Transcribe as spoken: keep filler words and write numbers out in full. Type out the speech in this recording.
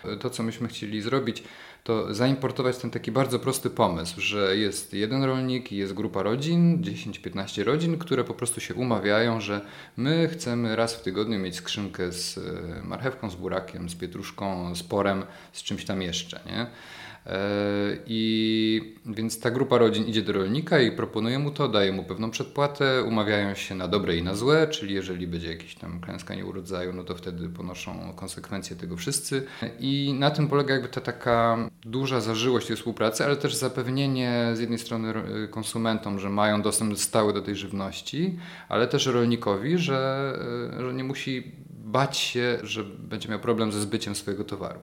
To, co myśmy chcieli zrobić, to zaimportować ten taki bardzo prosty pomysł, że jest jeden rolnik i jest grupa rodzin, dziesięć piętnaście rodzin, które po prostu się umawiają, że my chcemy raz w tygodniu mieć skrzynkę z marchewką, z burakiem, z pietruszką, z porem, z czymś tam jeszcze, nie? I więc ta grupa rodzin idzie do rolnika i proponuje mu to, daje mu pewną przedpłatę, umawiają się na dobre i na złe, czyli jeżeli będzie jakaś tam klęska nieurodzaju, no to wtedy ponoszą konsekwencje tego wszyscy. I na tym polega jakby ta taka duża zażyłość tej współpracy, ale też zapewnienie z jednej strony konsumentom, że mają dostęp stały do tej żywności, ale też rolnikowi, że, że nie musi bać się, że będzie miał problem ze zbyciem swojego towaru.